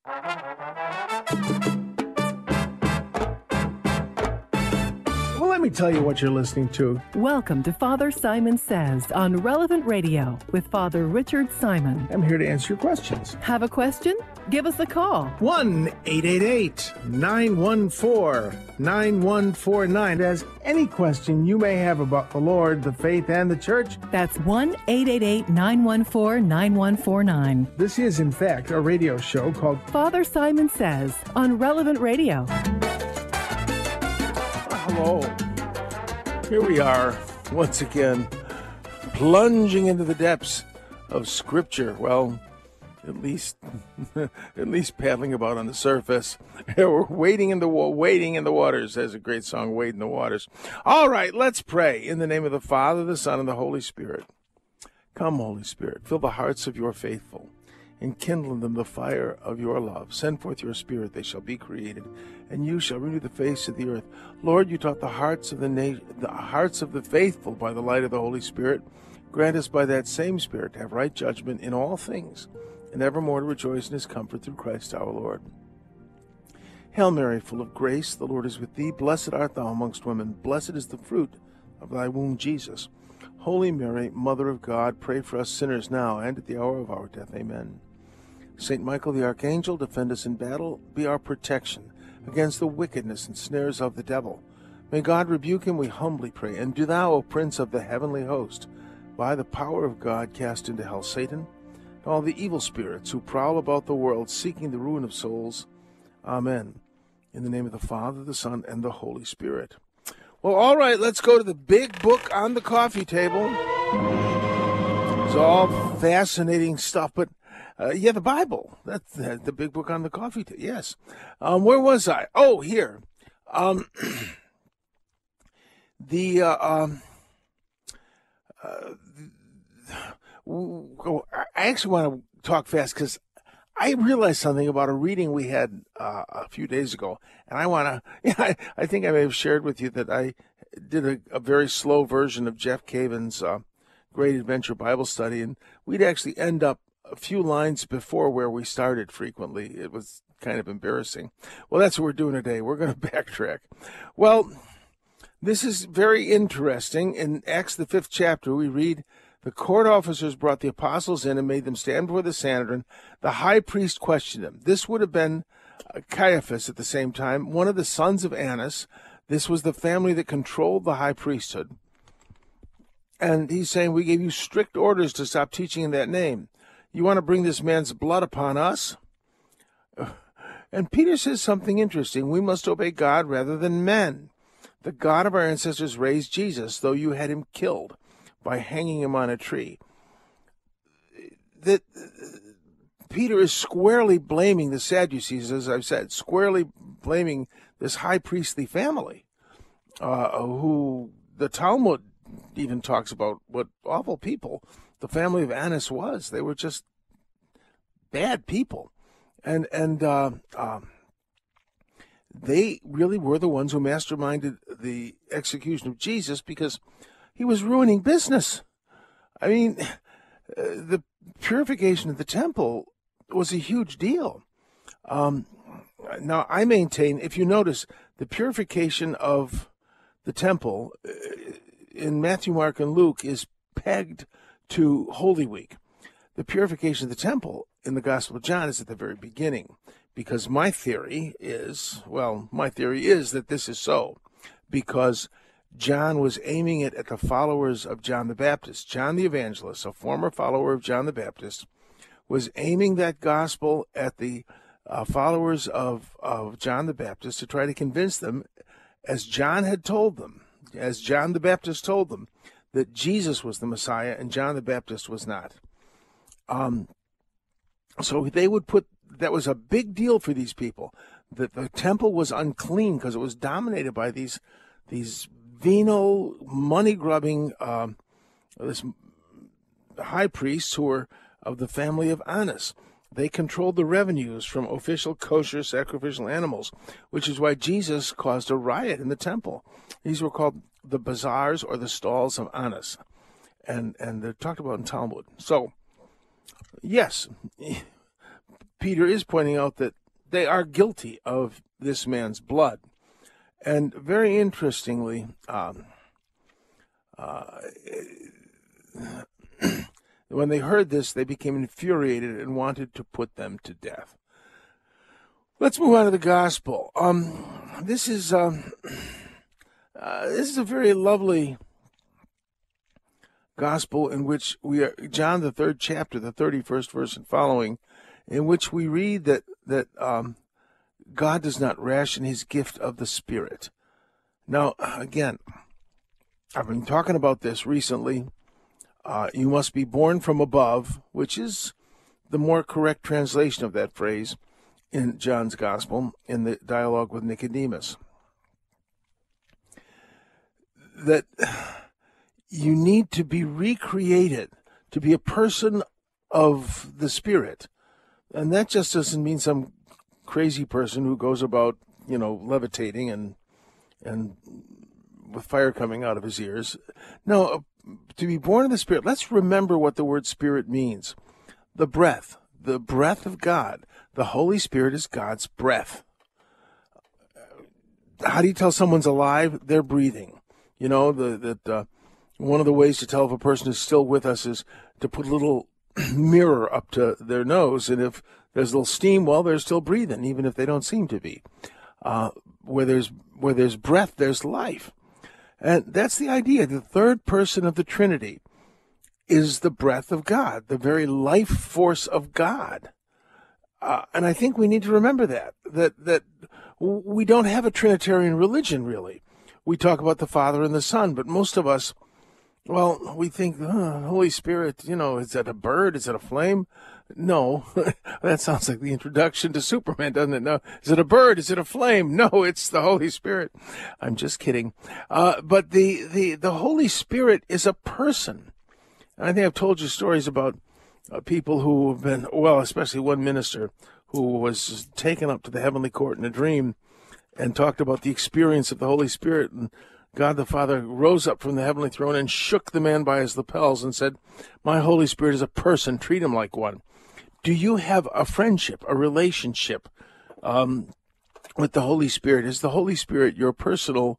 Well, let me tell you what you're listening to. Welcome to Father Simon Says on Relevant Radio with Father Richard Simon. I'm here to answer your questions. Have a question? Give us a call. 1-888-914-9149. As any question you may have about the Lord, the faith, and the church. That's 1-888-914-9149. This is, in fact, a radio show called Father Simon Says on Relevant Radio. Hello. Here we are, once again, plunging into the depths of Scripture. Well, at least paddling about on the surface. We're wading in the waters. There's a great song, Wade in the Waters. All right, let's pray. In the name of the Father, the Son, and the Holy Spirit. Come, Holy Spirit, fill the hearts of your faithful, and kindle in them the fire of your love. Send forth your Spirit, they shall be created, and you shall renew the face of the earth. Lord, you taught the hearts of the hearts of the faithful by the light of the Holy Spirit. Grant us by that same Spirit to have right judgment in all things, and evermore to rejoice in his comfort through Christ our Lord. Hail Mary, full of grace, the Lord is with thee. Blessed art thou amongst women. Blessed is the fruit of thy womb, Jesus. Holy Mary, Mother of God, pray for us sinners now and at the hour of our death. Amen. Saint Michael the Archangel, defend us in battle. Be our protection against the wickedness and snares of the devil. May God rebuke him, we humbly pray. And do thou, O Prince of the heavenly host, by the power of God, cast into hell Satan and all the evil spirits who prowl about the world, seeking the ruin of souls. Amen. In the name of the Father, the Son, and the Holy Spirit. Well, all right, let's go to the big book on the coffee table. It's all fascinating stuff, but the Bible. That's the big book on the coffee table. Yes. Where was I? Oh, here. I actually want to talk fast because I realized something about a reading we had a few days ago, and I think I may have shared with you that I did a very slow version of Jeff Caven's Great Adventure Bible Study, and we'd actually end up a few lines before where we started frequently. It was kind of embarrassing. Well, that's what we're doing today. We're going to backtrack. Well, this is very interesting. In Acts, the 5th chapter, we read, the court officers brought the apostles in and made them stand before the Sanhedrin. The high priest questioned them. This would have been Caiaphas at the same time, one of the sons of Annas. This was the family that controlled the high priesthood. And he's saying, we gave you strict orders to stop teaching in that name. You want to bring this man's blood upon us? And Peter says something interesting. We must obey God rather than men. The God of our ancestors raised Jesus, though you had him killed by hanging him on a tree. That Peter is squarely blaming the Sadducees, as I've said, squarely blaming this high priestly family, who the Talmud even talks about what awful people the family of Annas was. They were just bad people. And they really were the ones who masterminded the execution of Jesus because he was ruining business. I mean, the purification of the temple was a huge deal. Now, I maintain, if you notice, the purification of the temple in Matthew, Mark, and Luke is pegged to Holy Week. The purification of the temple in the Gospel of John is at the very beginning, because my theory is that this is so, because John was aiming it at the followers of John the Baptist. John the Evangelist, a former follower of John the Baptist, was aiming that gospel at the followers of John the Baptist to try to convince them, as John had told them, as John the Baptist told them, that Jesus was the Messiah and John the Baptist was not. So they would put, that was a big deal for these people, that the temple was unclean because it was dominated by these venal, money-grubbing high priests who were of the family of Annas. They controlled the revenues from official kosher sacrificial animals, which is why Jesus caused a riot in the temple. These were called the bazaars or the stalls of Annas, and they're talked about in Talmud. So, yes, Peter is pointing out that they are guilty of this man's blood. And very interestingly, when they heard this, they became infuriated and wanted to put them to death. Let's move on to the gospel. This is a very lovely gospel in which we are, John the 3rd chapter, the 31st verse and following, in which we read that God does not ration his gift of the Spirit. Now, again, I've been talking about this recently. You must be born from above, which is the more correct translation of that phrase in John's Gospel, in the dialogue with Nicodemus. That you need to be recreated to be a person of the Spirit. And that just doesn't mean some crazy person who goes about, levitating and with fire coming out of his ears. No, to be born of the Spirit, let's remember what the word Spirit means. The breath of God. The Holy Spirit is God's breath. How do you tell someone's alive? They're breathing. One of the ways to tell if a person is still with us is to put a little mirror up to their nose, and if there's a little steam, well, they're still breathing, even if they don't seem to be. Where there's breath, there's life. And that's the idea. The third person of the Trinity is the breath of God, the very life force of God. And I think we need to remember that we don't have a Trinitarian religion, really. We talk about the Father and the Son, but most of us, well, we think, Holy Spirit, is that a bird? Is it a flame? No, that sounds like the introduction to Superman, doesn't it? No, is it a bird? Is it a flame? No, it's the Holy Spirit. I'm just kidding. But the Holy Spirit is a person. And I think I've told you stories about people who have been, well, especially one minister who was taken up to the heavenly court in a dream and talked about the experience of the Holy Spirit, and God the Father rose up from the heavenly throne and shook the man by his lapels and said, "My Holy Spirit is a person, treat him like one." Do you have a friendship, a relationship with the Holy Spirit? Is the Holy Spirit your personal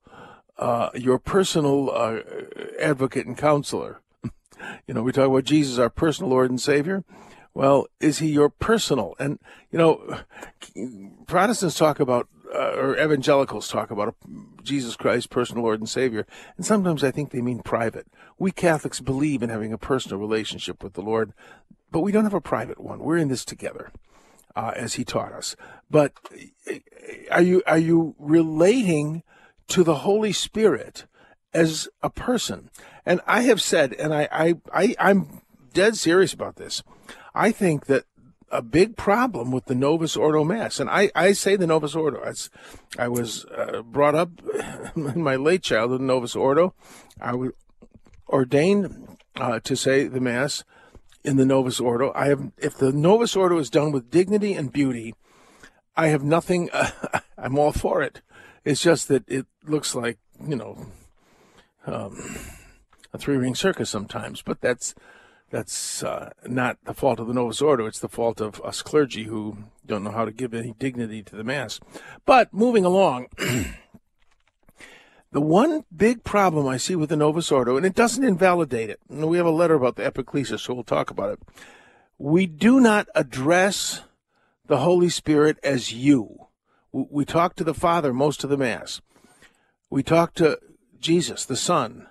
advocate and counselor? We talk about Jesus, our personal Lord and Savior. Well, is he your personal? And, Protestants talk about, or evangelicals talk about Jesus Christ, personal Lord and Savior. And sometimes I think they mean private. We Catholics believe in having a personal relationship with the Lord, but we don't have a private one. We're in this together, as he taught us. But are you relating to the Holy Spirit as a person? And I have said, and I'm dead serious about this, I think that a big problem with the Novus Ordo Mass, and I say the Novus Ordo, I was brought up in my late childhood in Novus Ordo. I was ordained to say the Mass in the Novus Ordo. If the Novus Ordo is done with dignity and beauty, I have nothing, I'm all for it. It's just that it looks like, a three-ring circus sometimes, but that's not the fault of the Novus Ordo. It's the fault of us clergy who don't know how to give any dignity to the Mass. But moving along, the one big problem I see with the Novus Ordo, and it doesn't invalidate it, and we have a letter about the Epiclesis, so we'll talk about it. We do not address the Holy Spirit as you. We talk to the Father most of the Mass. We talk to Jesus, the Son,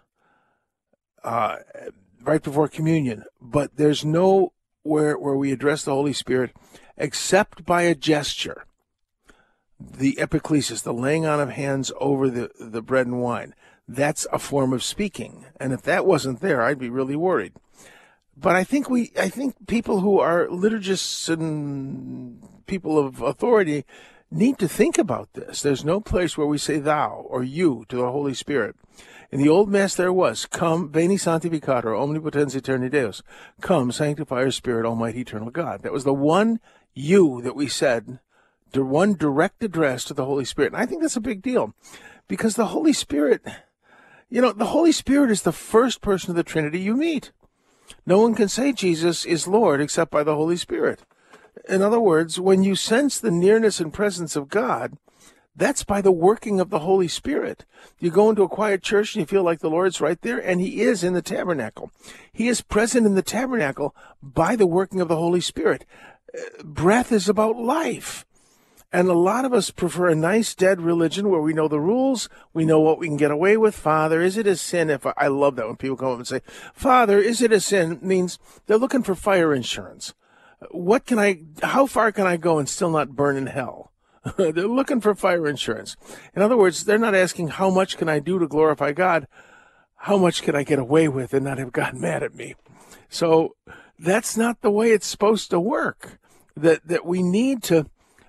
right before communion, but there's nowhere where we address the Holy Spirit except by a gesture. The epiclesis, the laying on of hands over the bread and wine, that's a form of speaking. And if that wasn't there, I'd be really worried. But I think people who are liturgists and people of authority need to think about this. There's no place where we say thou or you to the Holy Spirit. In the old Mass there was, come, veni sanctificator, omnipotens aeterni Deus. Come, sanctify our spirit, almighty eternal God. That was the one you that we said, the one direct address to the Holy Spirit. And I think that's a big deal because the Holy Spirit, the Holy Spirit is the first person of the Trinity you meet. No one can say Jesus is Lord except by the Holy Spirit. In other words, when you sense the nearness and presence of God, that's by the working of the Holy Spirit. You go into a quiet church and you feel like the Lord's right there, and he is in the tabernacle. He is present in the tabernacle by the working of the Holy Spirit. Breath is about life. And a lot of us prefer a nice dead religion where we know the rules, we know what we can get away with. Father, is it a sin if I love that when people come up and say, Father, is it a sin? It means they're looking for fire insurance. How far can I go and still not burn in hell? They're looking for fire insurance. In other words, they're not asking how much can I do to glorify God? How much can I get away with and not have God mad at me? So that's not the way it's supposed to work. That we need to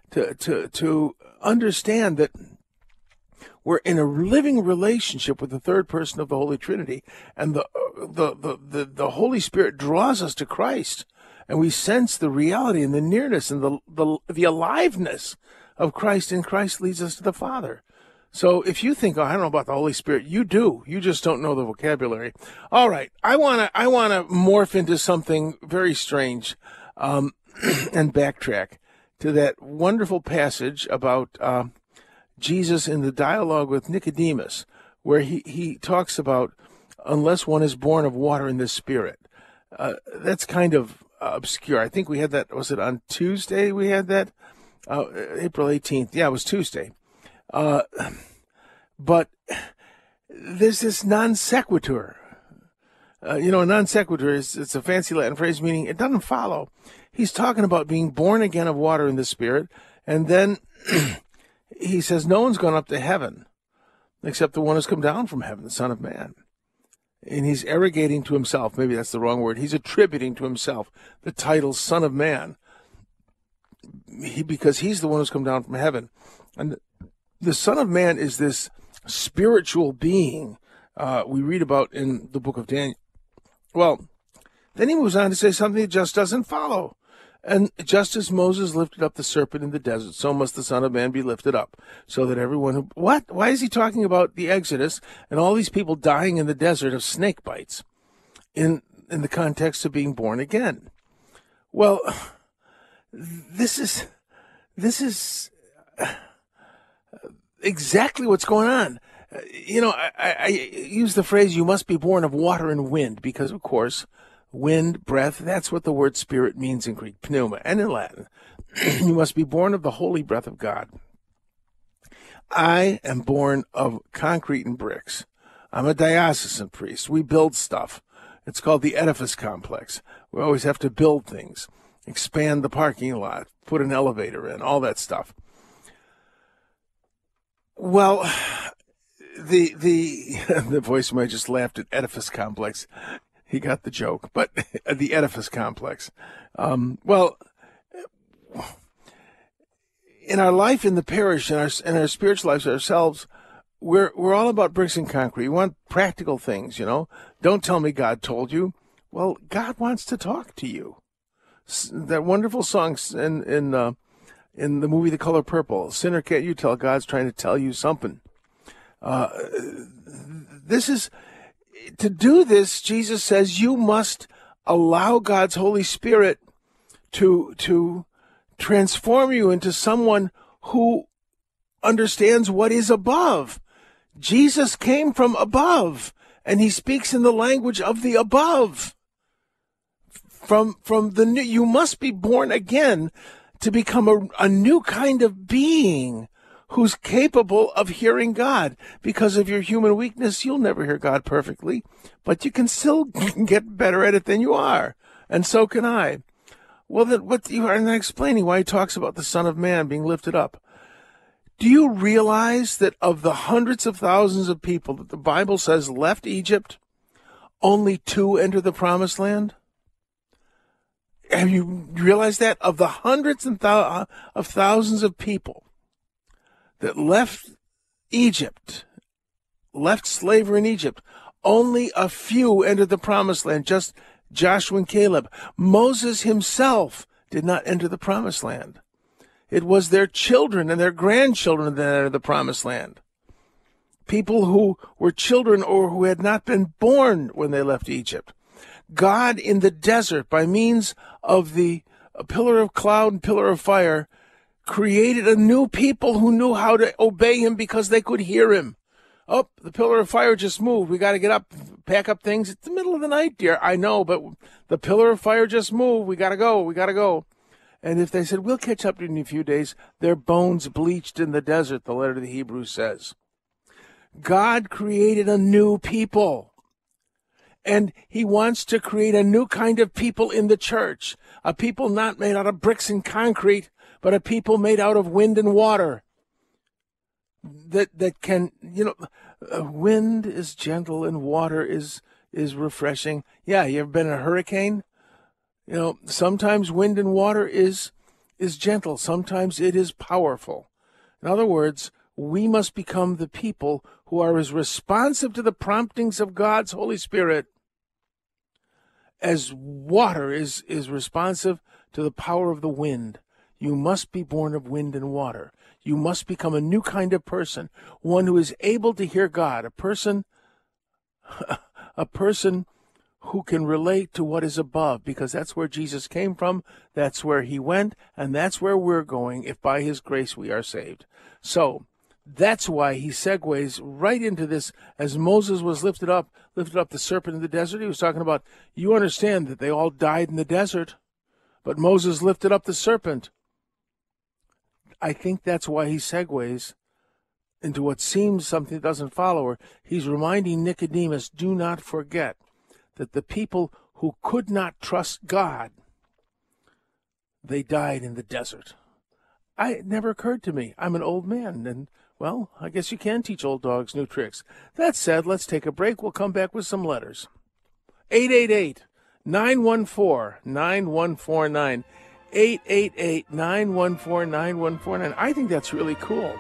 understand that we're in a living relationship with the third person of the Holy Trinity, and the Holy Spirit draws us to Christ, and we sense the reality and the nearness and the aliveness of Christ, and Christ leads us to the Father. So if you think, I don't know about the Holy Spirit, you do. You just don't know the vocabulary. All right, I wanna morph into something very strange, and backtrack to that wonderful passage about Jesus in the dialogue with Nicodemus, where he talks about unless one is born of water and the Spirit. That's kind of obscure. I think we had that, was it on Tuesday we had that? April 18th. Yeah, it was Tuesday. But there's this non sequitur. A non sequitur it's a fancy Latin phrase meaning it doesn't follow. He's talking about being born again of water and the Spirit, and then he says no one's gone up to heaven except the one who's come down from heaven, the Son of Man. And he's arrogating to himself, maybe that's the wrong word, he's attributing to himself the title Son of Man, because he's the one who's come down from heaven. And the Son of Man is this spiritual being we read about in the book of Daniel. Well, then he moves on to say something that just doesn't follow. And just as Moses lifted up the serpent in the desert, so must the Son of Man be lifted up, so that everyone who... What? Why is he talking about the Exodus and all these people dying in the desert of snake bites in the context of being born again? Well, this is exactly what's going on. I use the phrase, you must be born of water and wind, because, of course, wind, breath, that's what the word spirit means in Greek, pneuma, and in Latin. You must be born of the holy breath of God. I am born of concrete and bricks. I'm a diocesan priest. We build stuff. It's called the edifice complex. We always have to build things, expand the parking lot, put an elevator in, all that stuff. Well, the voice just laughed at edifice complex. He got the joke, but the edifice complex. Well, in our life in the parish, in our spiritual lives ourselves, we're all about bricks and concrete. We want practical things, Don't tell me God told you. Well, God wants to talk to you. That wonderful song in the movie The Color Purple, Sinner Can't You Tell, God's trying to tell you something. To do this, Jesus says you must allow God's Holy Spirit to transform you into someone who understands what is above. Jesus came from above, and he speaks in the language of the above. From the new, you must be born again to become a new kind of being who's capable of hearing God. Because of your human weakness, you'll never hear God perfectly, but you can still get better at it than you are, and so can I. Well, then what you are not explaining why he talks about the Son of Man being lifted up. Do you realize that of the hundreds of thousands of people that the Bible says left Egypt, only 2 entered the Promised Land? Have you realized that? Of the hundreds of thousands of people that left Egypt, left slavery in Egypt, only a few entered the Promised Land, just Joshua and Caleb. Moses himself did not enter the Promised Land. It was their children and their grandchildren that entered the Promised Land. People who were children or who had not been born when they left Egypt. God in the desert, by means of the a pillar of cloud and pillar of fire, created a new people who knew how to obey him because they could hear him. Oh, the pillar of fire just moved. We got to get up, pack up things. It's the middle of the night, dear. I know, but the pillar of fire just moved. We got to go. We got to go. And if they said, we'll catch up in a few days, their bones bleached in the desert, the letter to the Hebrews says. God created a new people. And he wants to create a new kind of people in the church. A people not made out of bricks and concrete, but a people made out of wind and water. That can, wind is gentle and water is refreshing. Yeah, you ever been in a hurricane? Sometimes wind and water is gentle. Sometimes it is powerful. In other words, we must become the people who are as responsive to the promptings of God's Holy Spirit as water is responsive to the power of the wind. You must be born of wind and water. You must become a new kind of person, one who is able to hear God, a person who can relate to what is above, because that's where Jesus came from, that's where he went, and that's where we're going if by his grace we are saved. So that's why he segues right into this. As Moses was lifted up the serpent in the desert, he was talking about, you understand that they all died in the desert, but Moses lifted up the serpent. I think that's why he segues into what seems something that doesn't follow her. He's reminding Nicodemus, do not forget that the people who could not trust God, they died in the desert. It never occurred to me. I'm an old man, and, well, I guess you can teach old dogs new tricks. That said, let's take a break. We'll come back with some letters. 888-914-9149. 888-914-9149. I think that's really cool.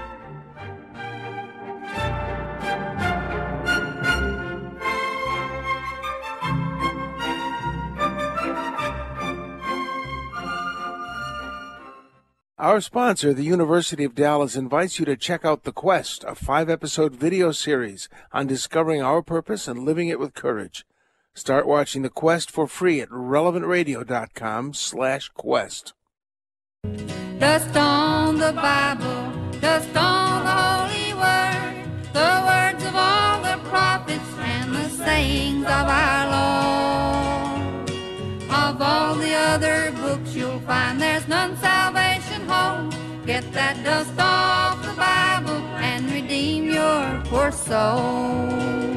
Our sponsor, the University of Dallas, invites you to check out The Quest, a 5-episode video series on discovering our purpose and living it with courage. Start watching The Quest for free at relevantradio.com/quest. Dust on the Bible, dust on the Holy Word, the words of all the prophets and the sayings of our Lord. Of all the other books you'll find there's none salvation home. Get that dust off the Bible and redeem your poor soul.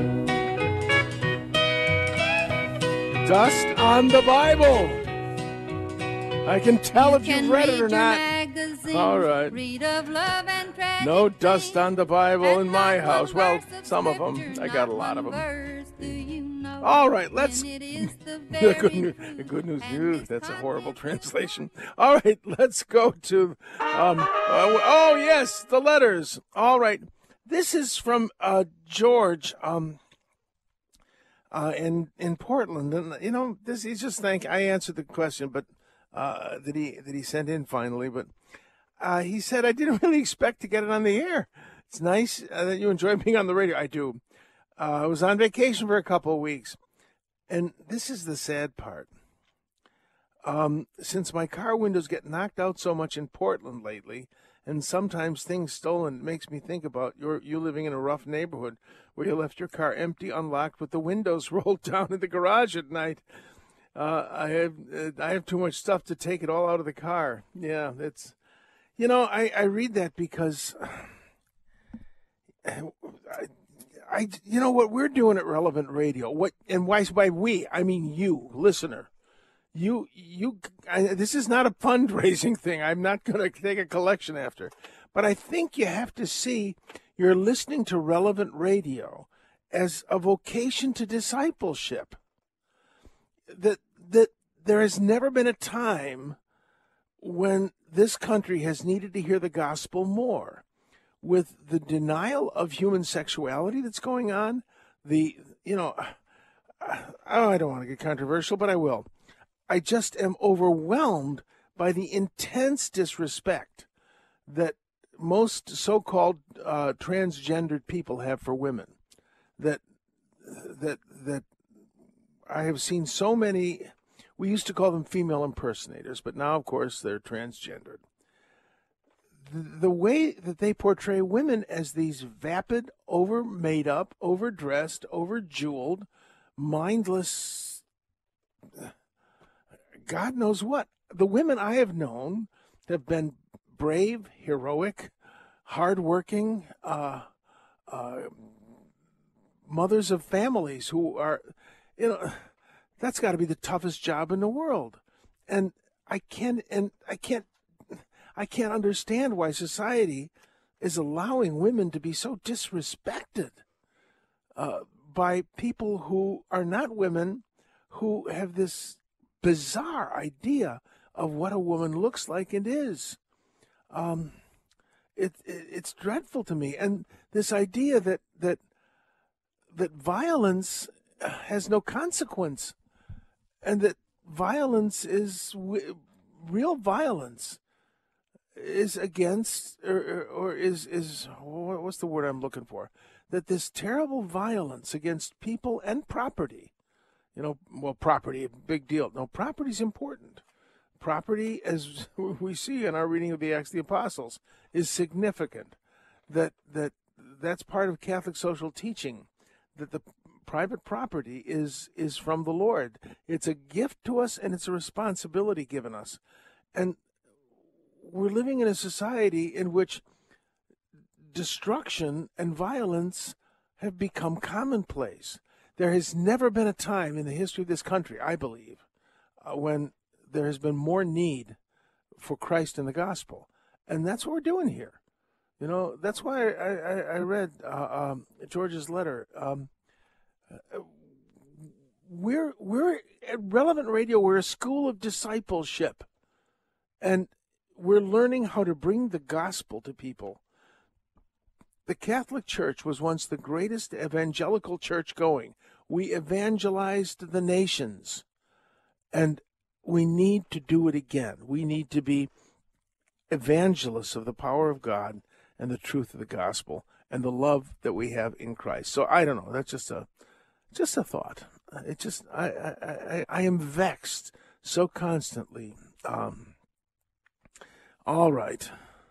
Dust on the Bible. I can tell if you've read it or not. All right. No dust on the Bible in my house. Well, some of them. I got a lot of them. All right, let's... The good news. That's a horrible translation. All right, let's go to... yes, the letters. All right. This is from George... in Portland, and he's just thank. I answered the question, but that he sent in finally. But he said I didn't really expect to get it on the air. It's nice that you enjoy being on the radio. I do. I was on vacation for a couple of weeks, and this is the sad part. Since my car windows get knocked out so much in Portland lately, and sometimes things stolen, it makes me think about you living in a rough neighborhood where you left your car empty, unlocked, with the windows rolled down in the garage at night. I have too much stuff to take it all out of the car. Yeah, it's, I read that because what we're doing at Relevant Radio, and why by we, I mean you, listener. This is not a fundraising thing. I'm not going to take a collection after. But I think you have to see you're listening to Relevant Radio as a vocation to discipleship. That there has never been a time when this country has needed to hear the gospel more. With the denial of human sexuality that's going on, I don't want to get controversial, but I will. I just am overwhelmed by the intense disrespect that most so-called transgendered people have for women. That I have seen so many. We used to call them female impersonators, but now, of course, they're transgendered. The way that they portray women as these vapid, over-made up, overdressed, over-jeweled, mindless, God knows what. The women I have known have been brave, heroic, hardworking, mothers of families who are, that's got to be the toughest job in the world. And I can't understand why society is allowing women to be so disrespected by people who are not women, who have this bizarre idea of what a woman looks like and is. It's dreadful to me. And this idea that violence has no consequence, and that violence is real violence is against, or is what's the word I'm looking for? That this terrible violence against people and property, property, a big deal. No, property's important. Property, as we see in our reading of the Acts of the Apostles, is significant. That's part of Catholic social teaching, that the private property is from the Lord. It's a gift to us, and it's a responsibility given us. And we're living in a society in which destruction and violence have become commonplace. There has never been a time in the history of this country, I believe, when there has been more need for Christ and the gospel. And that's what we're doing here. That's why I read George's letter. We're at Relevant Radio, we're a school of discipleship. And we're learning how to bring the gospel to people. The Catholic Church was once the greatest evangelical church going. We evangelized the nations. And we need to do it again. We need to be evangelists of the power of God and the truth of the gospel and the love that we have in Christ. So I don't know. That's just a thought. It just I am vexed so constantly. All right.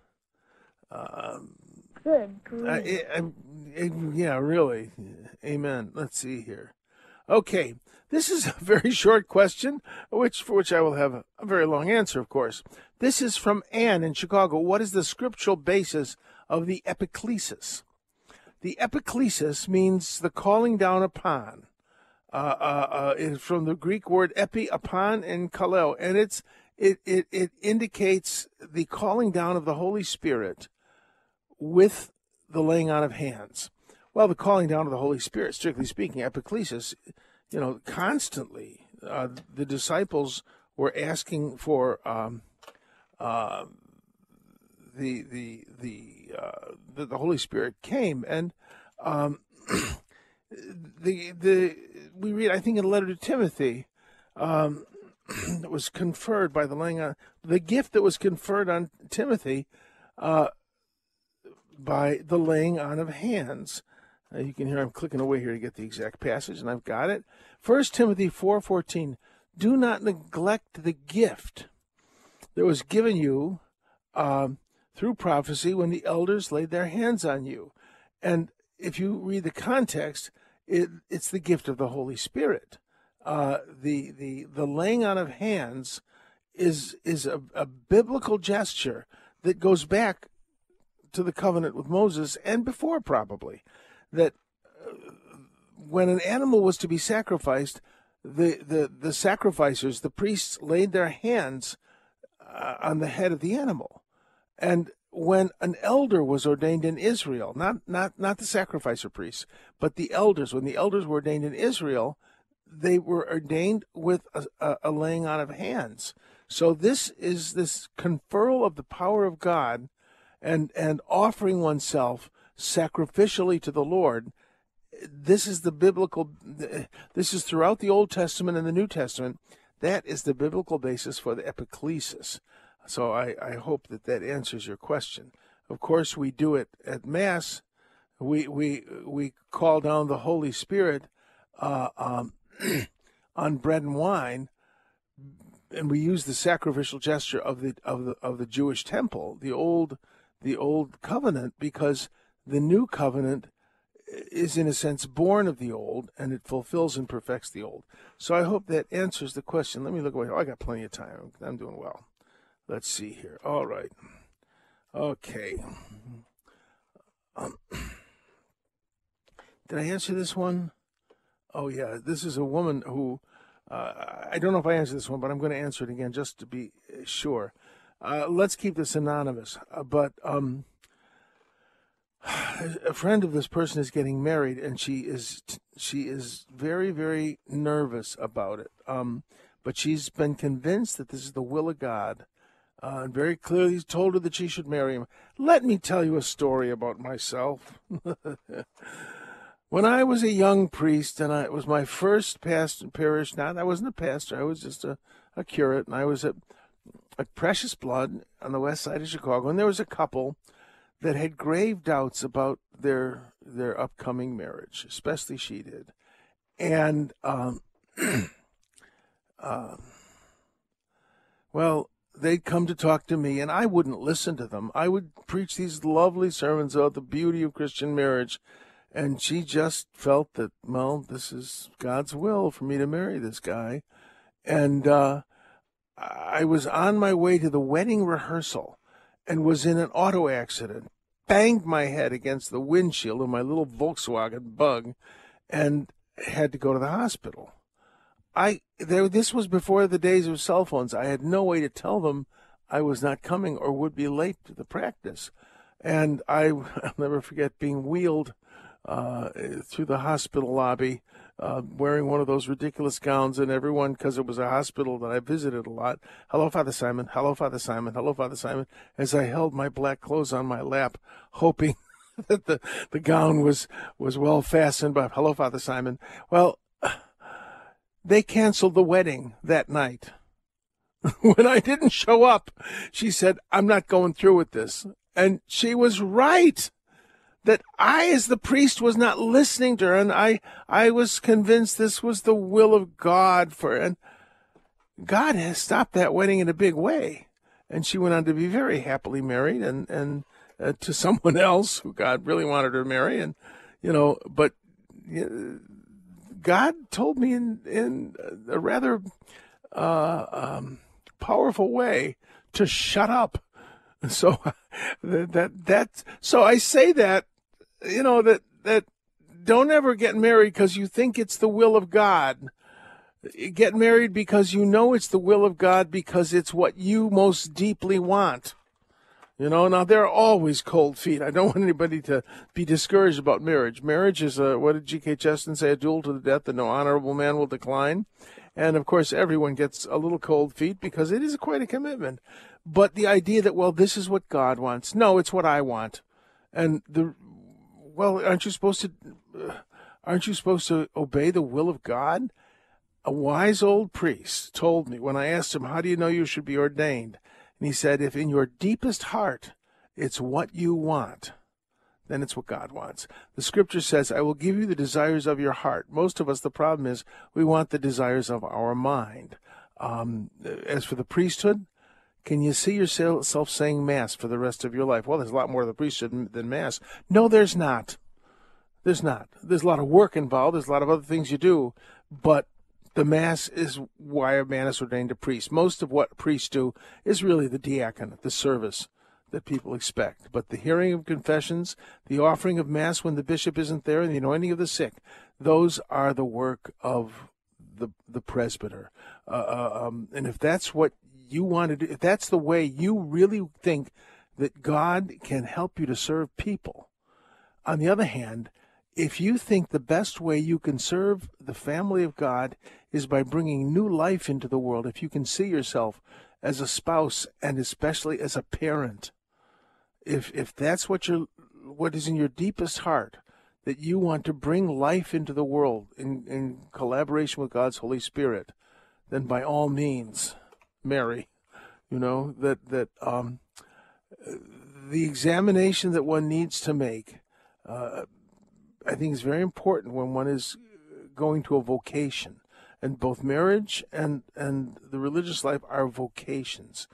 Good grief. Yeah, really. Amen. Let's see here. Okay. This is a very short question, for which I will have a very long answer, of course. This is from Ann in Chicago. What is the scriptural basis of the epiclesis? The epiclesis means the calling down upon. It is from the Greek word epi, upon, and kaleo, and it indicates the calling down of the Holy Spirit with the laying on of hands. Well, the calling down of the Holy Spirit, strictly speaking, epiclesis, constantly the disciples were asking for the Holy Spirit came, and we read, I think, in a letter to Timothy, that was conferred by the laying on, the gift that was conferred on Timothy by the laying on of hands. You can hear I'm clicking away here to get the exact passage, and I've got it. 1 Timothy 4:14. Do not neglect the gift that was given you through prophecy when the elders laid their hands on you. And if you read the context, it's the gift of the Holy Spirit. The laying on of hands is a biblical gesture that goes back to the covenant with Moses and before, probably, that when an animal was to be sacrificed, the sacrificers, the priests, laid their hands on the head of the animal. And when an elder was ordained in Israel, not the sacrificer priests, but the elders, when the elders were ordained in Israel, they were ordained with a laying on of hands. So this is this conferral of the power of God and offering oneself sacrificially to the Lord. This is the biblical, this is throughout the Old Testament and the New Testament. That is the biblical basis for the epiclesis. So I hope that answers your question. Of course, we do it at Mass. We call down the Holy Spirit on bread and wine and we use the sacrificial gesture of the Jewish temple, the old covenant, because the new covenant is in a sense born of the old, and it fulfills and perfects the old. So I hope that answers the question. Let me look away. Oh, I got plenty of time. I'm doing well. Let's see here. All right. Okay. Did I answer this one? Oh, yeah. This is a woman who, I don't know if I answered this one, but I'm going to answer it again just to be sure. Let's keep this anonymous. But a friend of this person is getting married, and she is very, very nervous about it. But she's been convinced that this is the will of God, and very clearly told her that she should marry him. Let me tell you a story about myself. When I was a young priest, and it was my first parish, I wasn't a pastor, I was just a curate, and I was at Precious Blood on the west side of Chicago, and there was a couple that had grave doubts about their upcoming marriage, especially she did. And, well, they'd come to talk to me, and I wouldn't listen to them. I would preach these lovely sermons about the beauty of Christian marriage, and she just felt that, well, this is God's will for me to marry this guy. And I was on my way to the wedding rehearsal and was in an auto accident, banged my head against the windshield of my little Volkswagen Bug, and had to go to the hospital. This was before the days of cell phones. I had no way to tell them I was not coming or would be late to the practice. And I'll never forget being wheeled through the hospital lobby, wearing one of those ridiculous gowns, and everyone, because it was a hospital that I visited a lot, hello, Father Simon, hello, Father Simon, hello, Father Simon, as I held my black clothes on my lap, hoping that the gown was well fastened, but hello, Father Simon. Well, they canceled the wedding that night. When I didn't show up, she said, I'm not going through with this. And she was right. That I, as the priest, was not listening to her, and I was convinced this was the will of God for her. And God has stopped that wedding in a big way. And she went on to be very happily married and to someone else who God really wanted her to marry. And, but God told me in a rather powerful way to shut up. So so I say that, that don't ever get married because you think it's the will of God. Get married because you know it's the will of God, because it's what you most deeply want. Now there are always cold feet. I don't want anybody to be discouraged about marriage. Marriage is what did G.K. Chesterton say? A duel to the death that no honorable man will decline. And of course, everyone gets a little cold feet because it is quite a commitment. But the idea that, well, this is what God wants. No, it's what I want. And aren't you supposed to obey the will of God? A wise old priest told me when I asked him, how do you know you should be ordained? And he said, if in your deepest heart it's what you want, then it's what God wants. The scripture says, I will give you the desires of your heart. Most of us, the problem is we want the desires of our mind. As for the priesthood, can you see yourself saying Mass for the rest of your life? Well, there's a lot more of the priesthood than Mass. No, there's not. There's not. There's a lot of work involved. There's a lot of other things you do. But the Mass is why a man is ordained a priest. Most of what priests do is really the diaconate, the service that people expect. But the hearing of confessions, the offering of Mass when the bishop isn't there, and the anointing of the sick, those are the work of the presbyter. And if that's what you want to do, if that's the way you really think that God can help you to serve people. On the other hand, if you think the best way you can serve the family of God is by bringing new life into the world, if you can see yourself as a spouse and especially as a parent, if that's what is in your deepest heart, that you want to bring life into the world in collaboration with God's Holy Spirit, then by all means, marry. The examination that one needs to make, I think, is very important when one is going to a vocation. And both marriage and the religious life are vocations.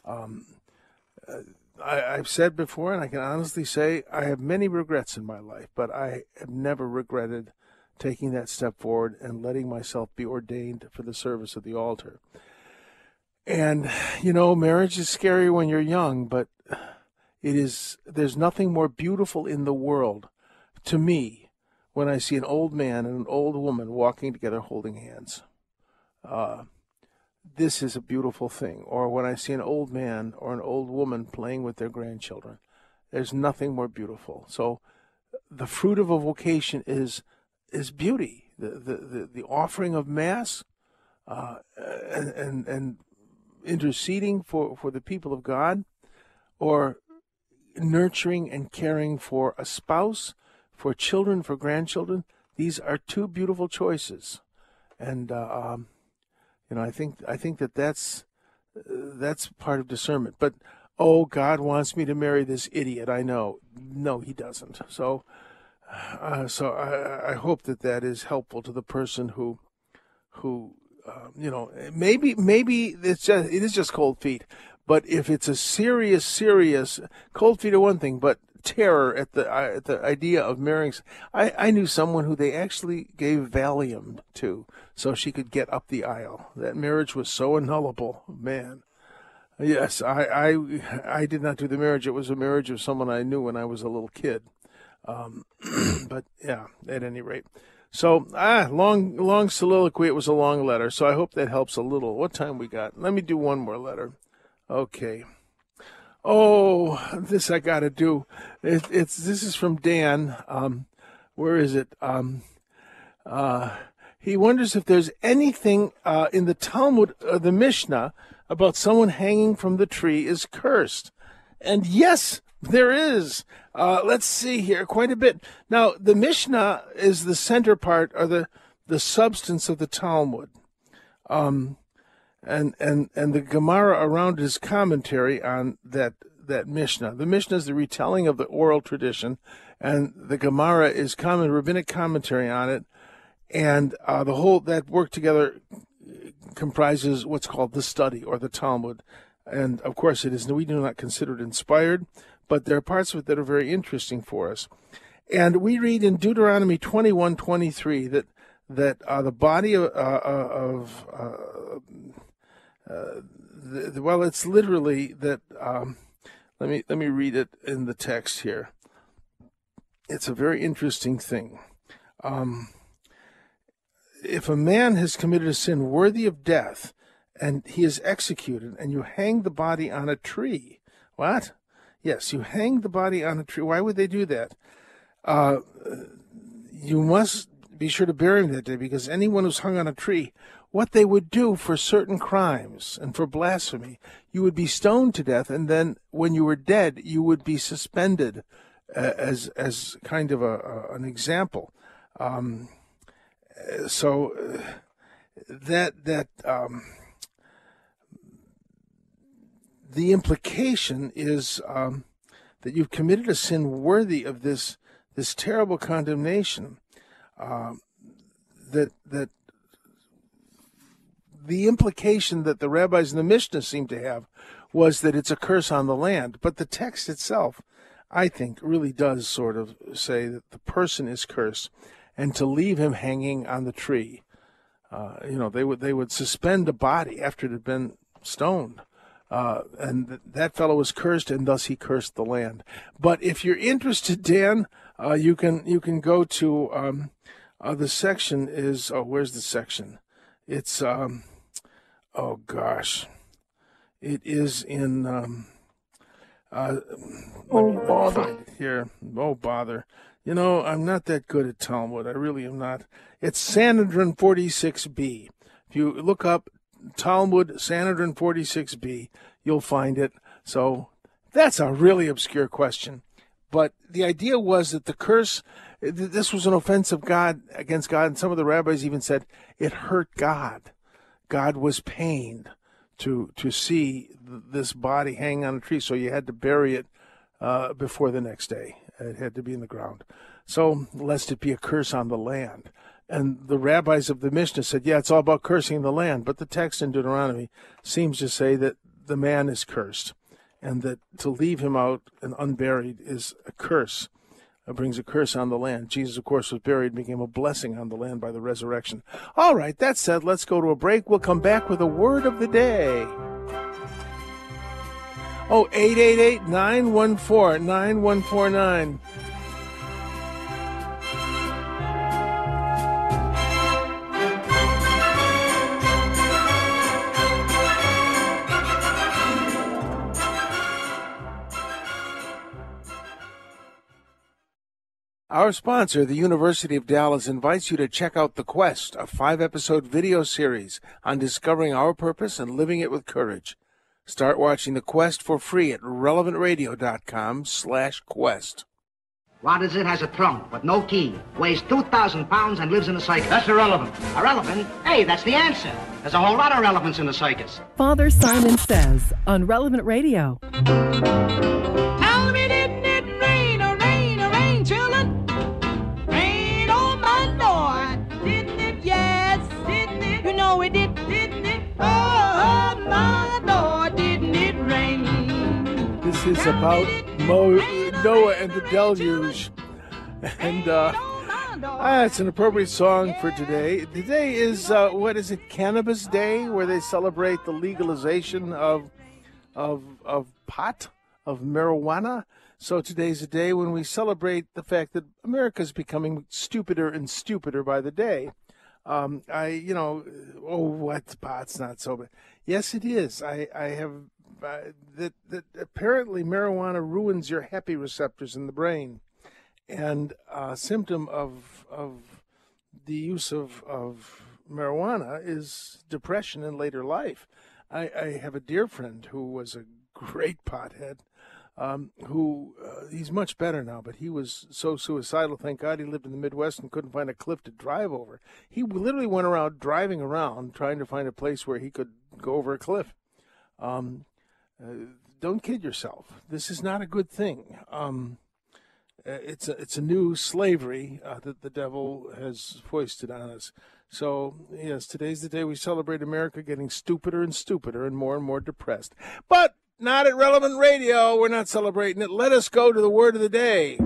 I've said before, and I can honestly say, I have many regrets in my life, but I have never regretted taking that step forward and letting myself be ordained for the service of the altar. And, marriage is scary when you're young, but there's nothing more beautiful in the world to me when I see an old man and an old woman walking together holding hands. This is a beautiful thing. Or when I see an old man or an old woman playing with their grandchildren. There's nothing more beautiful. So the fruit of a vocation is beauty. The offering of Mass and interceding for the people of God, or nurturing and caring for a spouse, for children, for grandchildren. These are two beautiful choices. And I think that's part of discernment. But God wants me to marry this idiot. I know. No, He doesn't. So I hope that is helpful to the person who maybe it is just cold feet. But if it's a serious cold feet are one thing, but terror at the idea of marrying. I knew someone who they actually gave Valium to so she could get up the aisle. That marriage was so annullable, man. Yes, I did not do the marriage. It was a marriage of someone I knew when I was a little kid. But yeah, at any rate. So, long soliloquy. It was a long letter, so I hope that helps a little. What time we got? Let me do one more letter. Okay. Oh, this I got to do. This is from Dan. Where is it? He wonders if there's anything in the Talmud or the Mishnah about someone hanging from the tree is cursed. And yes, there is. Let's see here, quite a bit. Now, the Mishnah is the center part, or the substance of the Talmud. And the Gemara around his commentary on that Mishnah. The Mishnah is the retelling of the oral tradition, and the Gemara is rabbinic commentary on it. And the whole that work together comprises what's called the study, or the Talmud. And of course, we do not consider it inspired, but there are parts of it that are very interesting for us. And we read in Deuteronomy 21:23 that the body it's literally that. Let me read it in the text here. It's a very interesting thing. If a man has committed a sin worthy of death, and he is executed, and you hang the body on a tree. What? Yes, you hang the body on a tree. Why would they do that? You must be sure to bury him that day, because anyone who's hung on a tree, what they would do for certain crimes and for blasphemy, you would be stoned to death, and then when you were dead, you would be suspended as kind of an example. The implication is that you've committed a sin worthy of this terrible condemnation. That the implication that the rabbis in the Mishnah seem to have was that it's a curse on the land. But the text itself, I think, really does sort of say that the person is cursed, and to leave him hanging on the tree. They would suspend a body after it had been stoned. And that fellow was cursed, and thus he cursed the land. But if you're interested, Dan, you can go to the section is where's the section? It's it is in bother here. Oh bother. I'm not that good at Talmud. I really am not. It's Sanhedrin 46b. If you look up Talmud Sanhedrin 46b, you'll find it. So that's a really obscure question. But the idea was that the curse, this was an offense of God against God, and some of the rabbis even said it hurt God. God was pained to see this body hanging on a tree, so you had to bury it before the next day. It had to be in the ground. So, lest it be a curse on the land. And the rabbis of the Mishnah said, yeah, it's all about cursing the land. But the text in Deuteronomy seems to say that the man is cursed, and that to leave him out and unburied is a curse. It brings a curse on the land. Jesus, of course, was buried, became a blessing on the land by the resurrection. All right, that said, let's go to a break. We'll come back with a word of the day. Oh, 888-914-9149. Our sponsor, the University of Dallas, invites you to check out The Quest, a 5-episode video series on discovering our purpose and living it with courage. Start watching The Quest for free at relevantradio.com/quest. What is it? Has a trunk, but no key. Weighs 2,000 pounds and lives in a circus. That's irrelevant. Irrelevant? Hey, that's the answer. There's a whole lot of relevance in the circus. Father Simon Says on Relevant Radio. Tell me, didn't it rain, oh rain, oh rain, children? Rain on my door, didn't it? Yes, didn't it? You know it did, didn't it? Oh, my door, didn't it rain? This is about Noah and the deluge. And it's an appropriate song for today. Today is, Cannabis Day, where they celebrate the legalization of pot, of marijuana. So today's a day when we celebrate the fact that America is becoming stupider and stupider by the day. Pot's not so bad. Yes, it is. I have that apparently marijuana ruins your happy receptors in the brain, and a symptom of the use of marijuana is depression in later life. I have a dear friend who was a great pothead, he's much better now, but he was so suicidal. Thank God he lived in the Midwest and couldn't find a cliff to drive over. He literally went around driving around trying to find a place where he could go over a cliff. Don't kid yourself. This is not a good thing. It's a new slavery that the devil has foisted on us. So, yes, today's the day we celebrate America getting stupider and stupider and more depressed. But not at Relevant Radio. We're not celebrating it. Let us go to the word of the day.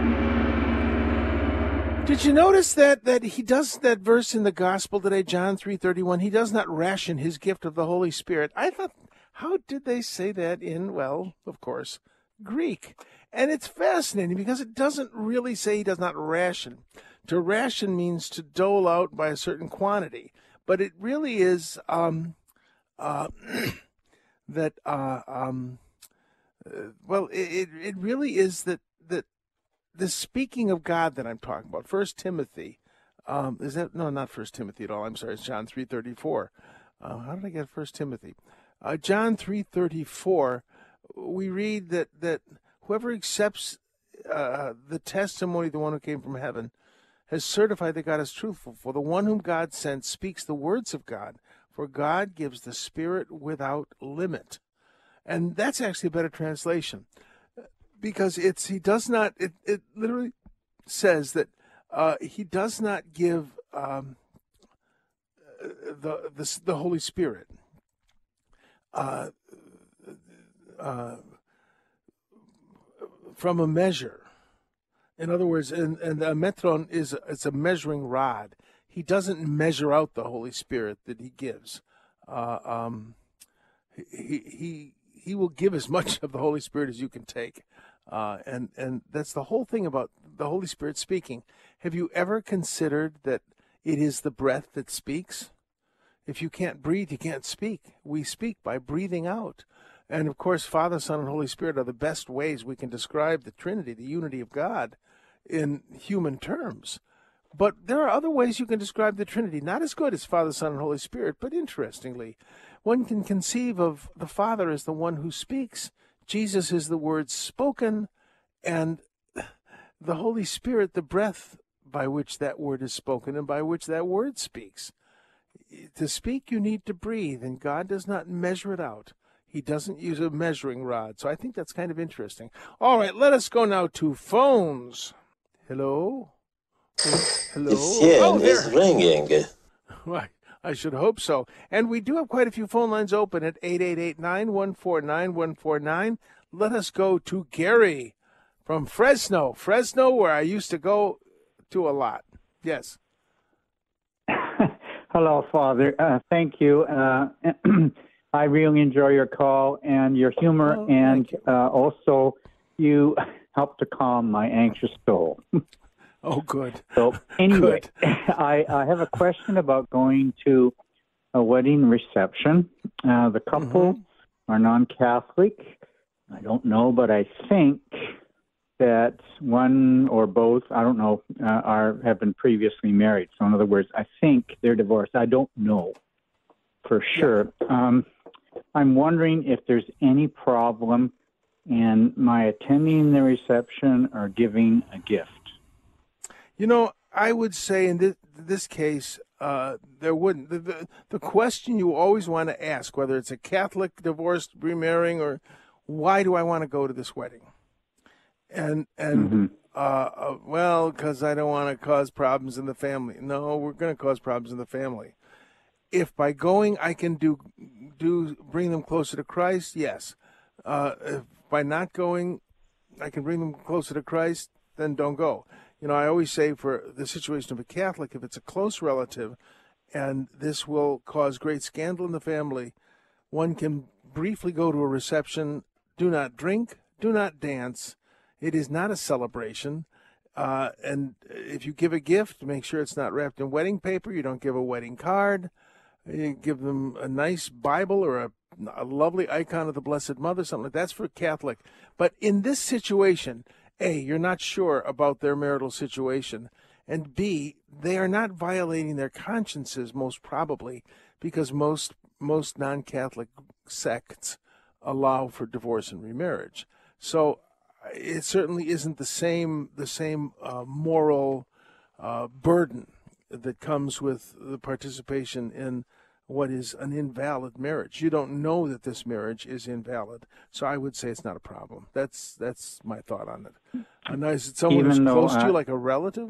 Did you notice that he does that verse in the gospel today, John 3:31? He does not ration his gift of the Holy Spirit. I thought, how did they say that in, well, of course, Greek? And it's fascinating because it doesn't really say he does not ration. To ration means to dole out by a certain quantity. But it really is it really is that the speaking of God that I'm talking about. 1 Timothy, not 1 Timothy at all. I'm sorry, it's John 3:34. How did I get 1 Timothy? John 3:34. We read that whoever accepts the testimony of the one who came from heaven has certified that God is truthful. For the one whom God sent speaks the words of God. For God gives the Spirit without limit. And that's actually a better translation. Because it literally says that he does not give the Holy Spirit from a measure. In other words, and a metron it's a measuring rod. He doesn't measure out the Holy Spirit that he gives. He will give as much of the Holy Spirit as you can take. And that's the whole thing about the Holy Spirit speaking. Have you ever considered that it is the breath that speaks? If you can't breathe, you can't speak. We speak by breathing out. And of course, Father, Son, and Holy Spirit are the best ways we can describe the Trinity, the unity of God, in human terms. But there are other ways you can describe the Trinity, not as good as Father, Son, and Holy Spirit, but interestingly, one can conceive of the Father as the one who speaks, Jesus is the word spoken, and the Holy Spirit, the breath by which that word is spoken and by which that word speaks. To speak, you need to breathe, and God does not measure it out. He doesn't use a measuring rod, so I think that's kind of interesting. All right, let us go now to phones. Hello? Hello. The phone there. is ringing. Right. I should hope so. And we do have quite a few phone lines open at 888-914-9149. Let us go to Gary from Fresno. Fresno, where I used to go to a lot. Yes. Hello, Father. Thank you. I really enjoy your call and your humor, and also you help to calm my anxious soul. Oh, good. So anyway, Good. I have a question about going to a wedding reception. The couple are non-Catholic. I don't know, but I think that one or both, I don't know, have been previously married. So in other words, I think they're divorced. I don't know for sure. I'm wondering if there's any problem in my attending the reception or giving a gift. You know, I would say in this case, there wouldn't. The question you always want to ask, whether it's a Catholic divorced remarrying or why do I want to go to this wedding? And well, because I don't want to cause problems in the family. No, we're going to cause problems in the family. If by going I can bring them closer to Christ, yes. If by not going I can bring them closer to Christ, then don't go. You know, I always say for the situation of a Catholic, if it's a close relative and this will cause great scandal in the family, one can briefly go to a reception, do not drink, do not dance. It is not a celebration. And if you give a gift, make sure it's not wrapped in wedding paper. You don't give a wedding card. You give them a nice Bible or a lovely icon of the Blessed Mother, something like that. That's for Catholic. But in this situation, A, you're not sure about their marital situation, and B, they are not violating their consciences, most probably, because most non-Catholic sects allow for divorce and remarriage. So it certainly isn't the same moral burden that comes with the participation in what is an invalid marriage. You don't know that this marriage is invalid, so I would say it's not a problem. That's my thought on it. Now, is it someone who's close to you, like a relative?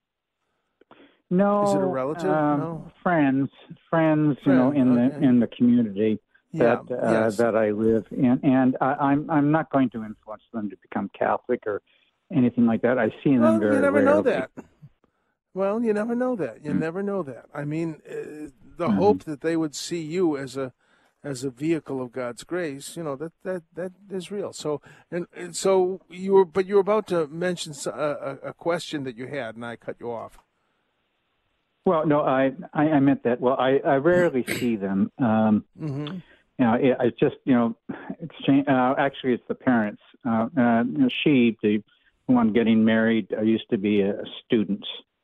No. Is it a relative? No. Friends, you know, in the community that I live in, and I'm not going to influence them to become Catholic or anything like that. I see them very you never rarely. know that. Well, you never know that. You never know that. I mean, the hope that they would see you as a vehicle of God's grace, you know, that is real. So so you were about to mention a question that you had, and I cut you off. Well, no, I meant that. Well, I rarely see them. You know, it's just, you know, exchange. Actually, it's the parents. You know, she, the one getting married, used to be a student.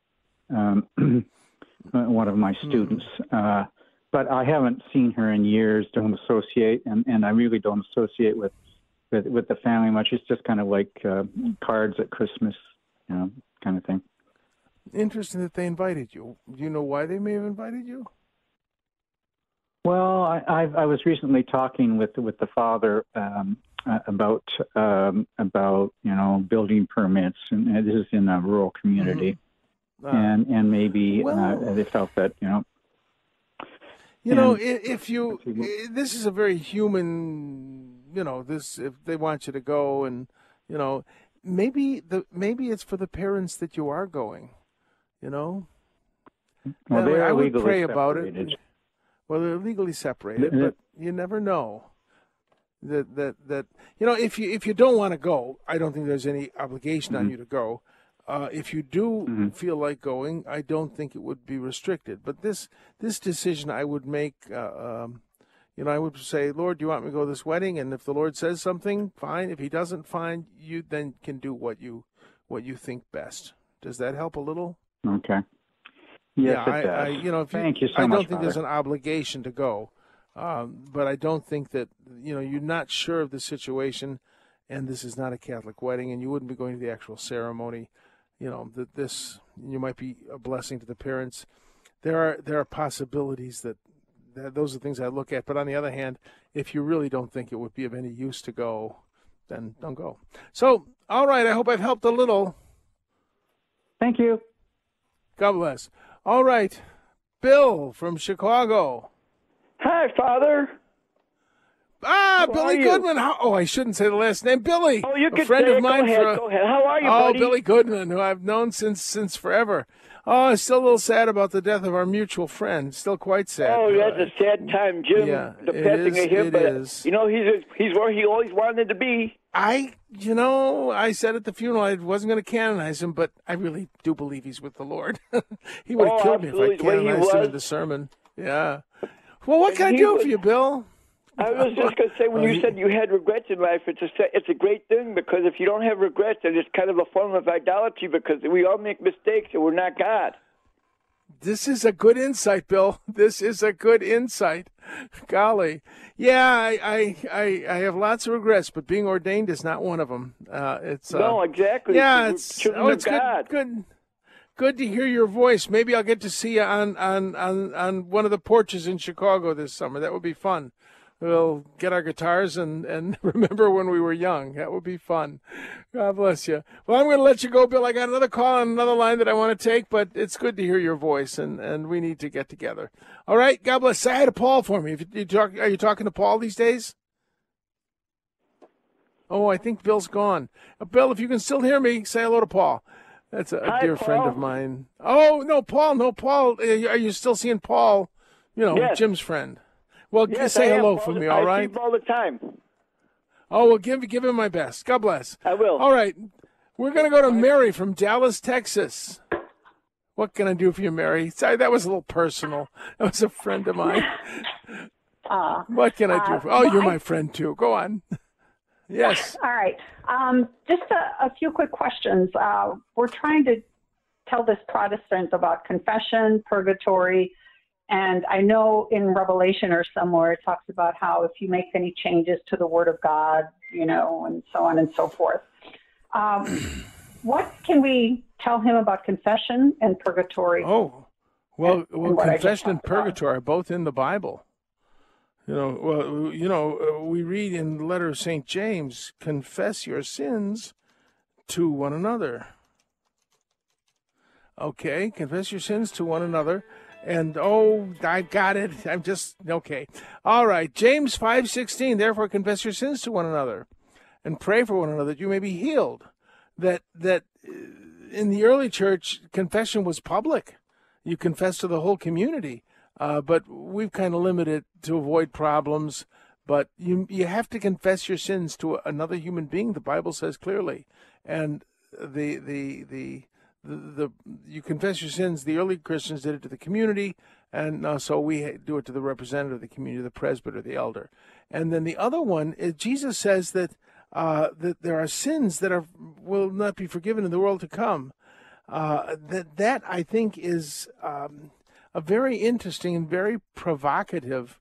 One of my students, but I haven't seen her in years. Don't associate, and I really don't associate with the family much. It's just kind of like cards at Christmas, you know, kind of thing. Interesting that they invited you. Do you know why they may have invited you? Well, I was recently talking with the father about you know, building permits, and this is in a rural community. And maybe they felt that, you know. You know, if you, this is a very human, you know, this, if they want you to go and, you know, maybe it's for the parents that you are going, you know. Well, I would legally pray separated. about it. Well, they're legally separated, but you never know. That you know, if you don't want to go, I don't think there's any obligation on you to go. If you do feel like going, I don't think it would be restricted. But this decision I would make, you know, I would say, Lord, do you want me to go to this wedding? And if the Lord says something, fine. If he doesn't, fine. You then can do what you think best. Does that help a little? Okay. Yes, it does. You know, Thank you so I much, don't think there's Father. an obligation to go. But I don't think that, you know, you're not sure of the situation, and this is not a Catholic wedding, and you wouldn't be going to the actual ceremony. You know, that this, you might be a blessing to the parents. There are possibilities that those are things I look at. But on the other hand, if you really don't think it would be of any use to go, then don't go. So, all right, I hope I've helped a little. Thank you. God bless. All right. Bill from Chicago. Hi, Father. Billy Goodman. I shouldn't say the last name. Billy. Oh, you a can friend say of it. mine. Go ahead. How are you, buddy? Billy Goodman, who I've known since forever. Oh, I'm still a little sad about the death of our mutual friend. Still quite sad. Oh, that's a sad time, Jim. Yeah, the passing of him. It but is. You know, he's where he always wanted to be. I said at the funeral I wasn't going to canonize him, but I really do believe he's with the Lord. He would have killed me if I canonized him in the sermon. Yeah. Well, what can I do for you, Bill? I was just going to say, when you said you had regrets in life, it's a great thing, because if you don't have regrets, then it's kind of a form of idolatry, because we all make mistakes and we're not God. This is a good insight, Bill. This is a good insight. Golly. Yeah, I have lots of regrets, but being ordained is not one of them. No, exactly. Yeah, it's God. good to hear your voice. Maybe I'll get to see you on one of the porches in Chicago this summer. That would be fun. We'll get our guitars and remember when we were young. That would be fun. God bless you. Well, I'm going to let you go, Bill. I got another call on another line that I want to take, but it's good to hear your voice, and we need to get together. All right. God bless. Say hi to Paul for me. Are you talking to Paul these days? Oh, I think Bill's gone. Bill, if you can still hear me, say hello to Paul. That's a dear friend of mine. Oh, no, Paul. Are you still seeing Paul? Yes. Jim's friend. Well, yes, say hello for me, all right? I see him all the time. Oh, well, give him my best. God bless. I will. All right. We're going to go to Mary from Dallas, Texas. What can I do for you, Mary? Sorry, that was a little personal. That was a friend of mine. What can I do for you? Oh, you're my friend, too. Go on. Yes. All right. Just a few quick questions. We're trying to tell this Protestant about confession, purgatory, and I know in Revelation or somewhere it talks about how if you make any changes to the Word of God, and so on and so forth. What can we tell him about confession and purgatory? Oh, well, confession and purgatory are both in the Bible. We read in the letter of St. James, confess your sins to one another. Okay, confess your sins to one another. And, I got it. I'm just, okay. All right, James 5:16, therefore confess your sins to one another and pray for one another that you may be healed. That in the early church, confession was public. You confess to the whole community. But we've kind of limited to avoid problems. But you have to confess your sins to another human being. The Bible says clearly, and you confess your sins. The early Christians did it to the community, and so we do it to the representative of the community, the presbyter, the elder. And then the other one is Jesus says that there are sins that will not be forgiven in the world to come. That I think is a very interesting and very provocative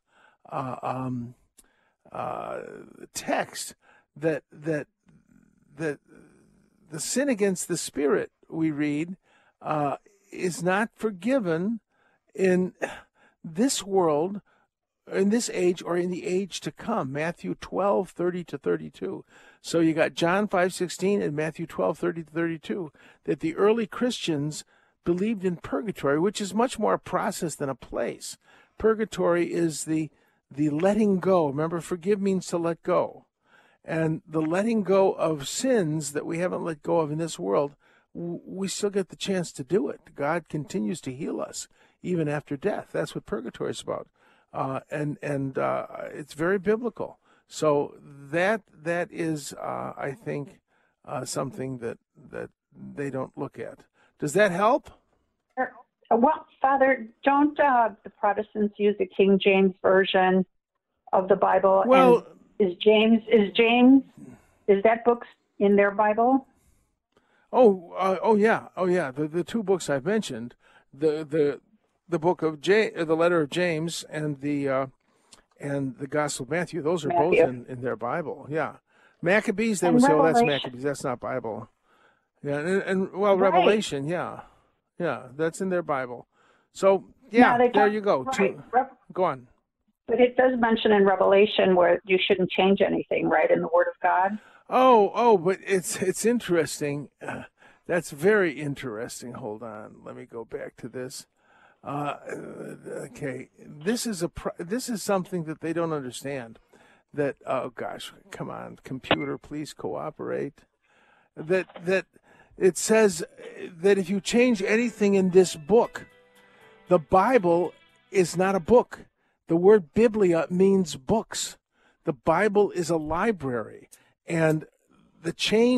text. That the sin against the Spirit, we read, is not forgiven in this world, in this age, or in the age to come. Matthew 12:30-32. So you got John 5:16 and Matthew 12:30-32. That the early Christians believed in purgatory, which is much more a process than a place. Purgatory is the letting go. Remember, forgive means to let go. And the letting go of sins that we haven't let go of in this world, we still get the chance to do it. God continues to heal us even after death. That's what purgatory is about. And it's very biblical. So that is, I think, something that they don't look at. Does that help? Well, Father, don't the Protestants use the King James Version of the Bible? Well, and is that book in their Bible? Oh yeah. The two books I've mentioned, the book of the letter of James, and the Gospel of Matthew. Those are both in their Bible. Yeah, Maccabees. They would say, "Oh, that's Maccabees. That's not Bible." Yeah, and right. Revelation. Yeah, that's in their Bible. So there you go. Right. Go on. But it does mention in Revelation where you shouldn't change anything, right, in the Word of God. Oh, but it's interesting. That's very interesting. Hold on. Let me go back to this. Okay. This is something that they don't understand. That, oh gosh, come on, computer, please cooperate. That it says that if you change anything in this book, the Bible is not a book. The word biblia means books. The Bible is a library. And the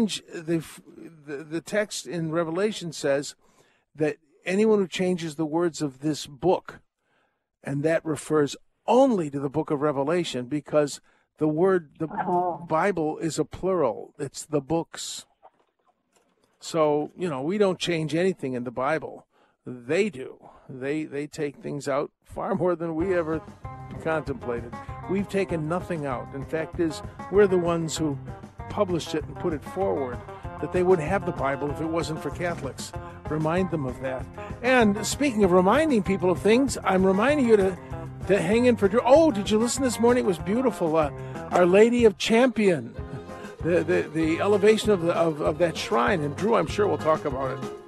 text in Revelation says that anyone who changes the words of this book, and that refers only to the book of Revelation, because the Bible is a plural. It's the books. So, we don't change anything in the Bible. They do. They take things out far more than we ever contemplated. We've taken nothing out. In fact, we're the ones who published it and put it forward, that they wouldn't have the Bible if it wasn't for Catholics. Remind them of that. And speaking of reminding people of things, I'm reminding you to hang in for... Oh, did you listen this morning? It was beautiful. Our Lady of Champion, the elevation of that shrine. And Drew, I'm sure, will talk about it.